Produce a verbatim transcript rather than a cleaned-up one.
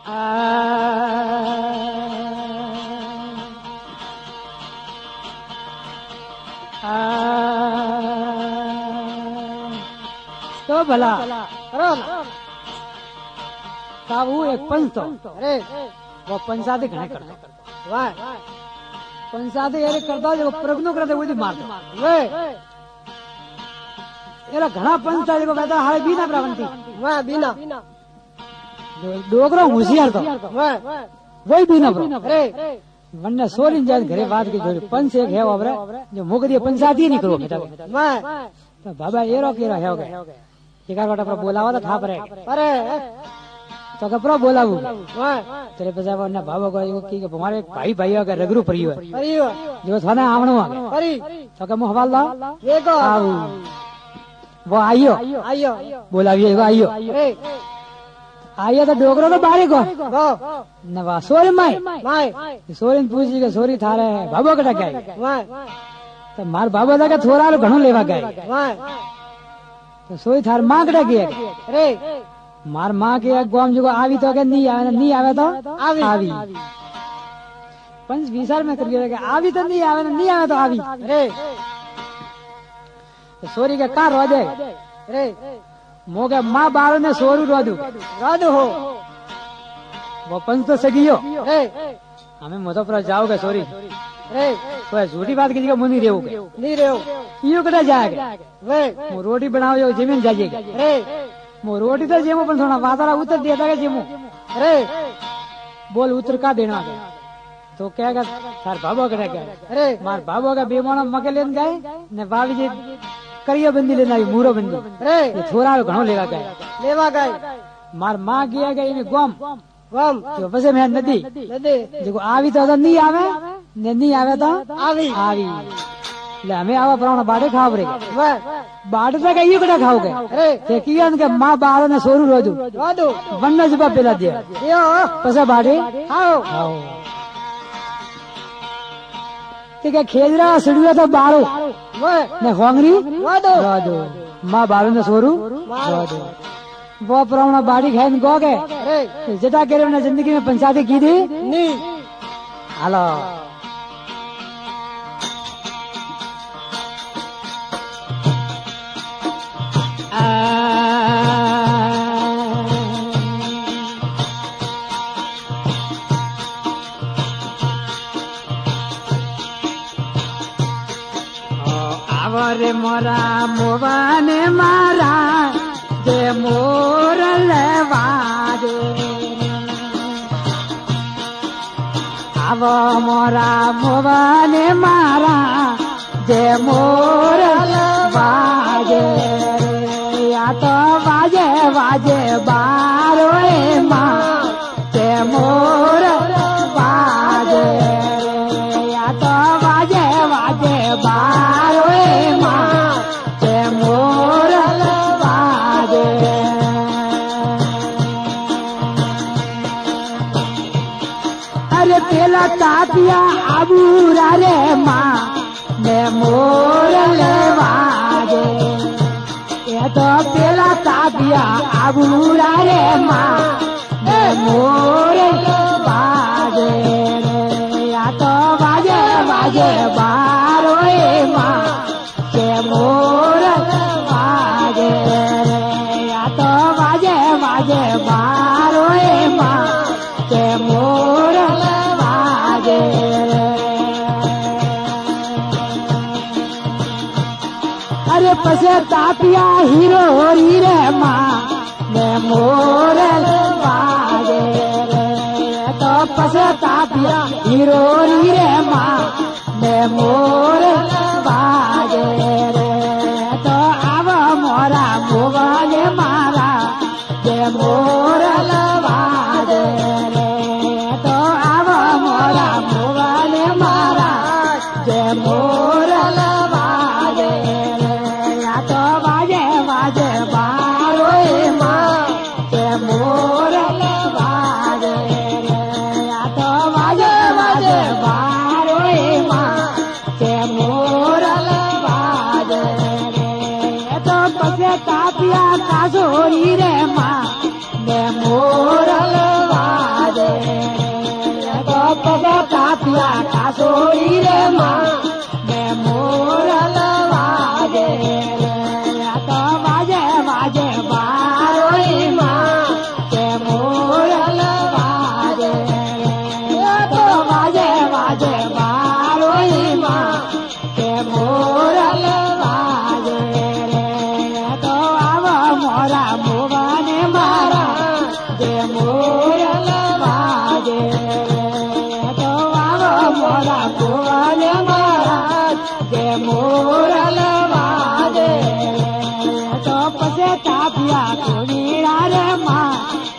तो भला करो ना साहब वो एक पंच तो अरे वो पंचायती घने करता वाह पंचायती ये करता जो प्रगनो करते वो भी मारता वे ये घना पंच था जो कहता हाले बीना प्रवंती वाह बीना डोगरा होशियार तो वाह वही बीना अरे वन्ने सोरी जात घरे बात की जोड़ी पंच एक है वाबरे जो मोगरी पंचायती नहीं करो बेटा वाह तो बाबा एरो केरा है हो गए एका गोटा पर बोलावा तो था परे अरे तो कपड़ा बोलावू तेरे पजावा ने भावो को की के हमारे भाई भाई का रगरू परियो है परियो जो थाने आवणो परी तो के मो हवाल ला ये को आऊ वो आइयो आइयो बोलाविए वो आइयो आइयो तो डोगरो तो बारे को नवा सोरे माई माई सोरे पूछी के सोरी थारे भावो कटा गए तो मार भावो दा के थोड़ा घणो लेवा गए तो सोई थार मां कटा गए रे मार माँ के गांव जो आवी तो के नहीं आवे नहीं आवे तो आवी आवी पंच बीस साल में कर गया आवी तो नहीं आवे नहीं आवे तो आवी रे तो सोरी के का रो दे रे मोगे माँ बारो ने सोरू रो दू रो दू हो वो पंच तो सगियो रे हमें मोतो पर जाओगे सोरी रे तो झूठी बात की जगह मुनी रेओगे नहीं रेओ यो कटा जाएगा वे मो रोटी बनाओ जो जमीन जाएगी रे मो रोटी तो जेमो पण थोड़ा वातारा उतर दिया था जेमो अरे बोल उतर का देना तो क्या का सार बाबा करे क्या अरे मार बाबा का बेमाना मके लेन गए ने बाबी जी करिया बंदी लेना आई मूरो बंदी अरे ये छोरा घणो लेवा गए लेवा गए मार मां गया गई ने गम गम जो बसे में नदी नदी देखो आवी तो नहीं आवे ने नहीं आवे तो आवी आवी ले हमें आवा परावना बाड़े खाव रे बाड़े तक ये कटा खाओगे अरे ते कियन के मां बारो ने सोरू रोदू रोदू वन्ना जबा पेला दे यो पसा बाड़े खाओ खाओ ते के खेजरा सड़ुआ तो बारो ने होंगरी रोदू रोदू मां बारो ने सोरू रोदू वो परावना बाड़ी खाइन गोगे अरे जटा करे ने जिंदगी में पंचायती की थी नहीं हालो आवरे मोरा मोबाने मारा जे मोर लेवारे आवो मोरा मोबाने मारा जे मोर लेवारे या तो बाजे बाजे बारो माँ जे मोर बाजे या तो बाजे बाजे बारो माँ जे मोर बाजे अरे तेला तापिया आबूरा रे माँ ने मोर लेवाजे तो पेला तापिया आबूरा रे माँ ने मोर बाजे या तो बाजे बाजे बारो माँ के मोर बाजे या तो बाजे बाजे बारो माँ के मोर बाजे अरे पसे तापिया हीरो होरी रे माँ ने मोर बाजे तो पसे तापिया हीरो होरी रे माँ ने मोर बाजे तो आव मोरा मोबाले मारा जे मोर बाजे तो आव मोरा मोबाले मारा जे मोर बाजे तो बाजे बाजे बारो माँ के मोर बाजे तो बाजे बाजे बारो माँ के मोर बाजे तो पसे तापिया कासोरी रे माँ ने मोर बाजे तापिया कासोरी रे माँ दे मोरल वाजे तो बाजे बाजे बारोई माँ दे मोरल वाजे तो बाजे बाजे बारोई माँ दे मोरल वाजे तो आव मोरा मोबाने मारा दे मोरल वाजे तो आव मोरा मोबाने मारा दे मोरल वाजे तो पसे तापिया कुणीरा रे माँ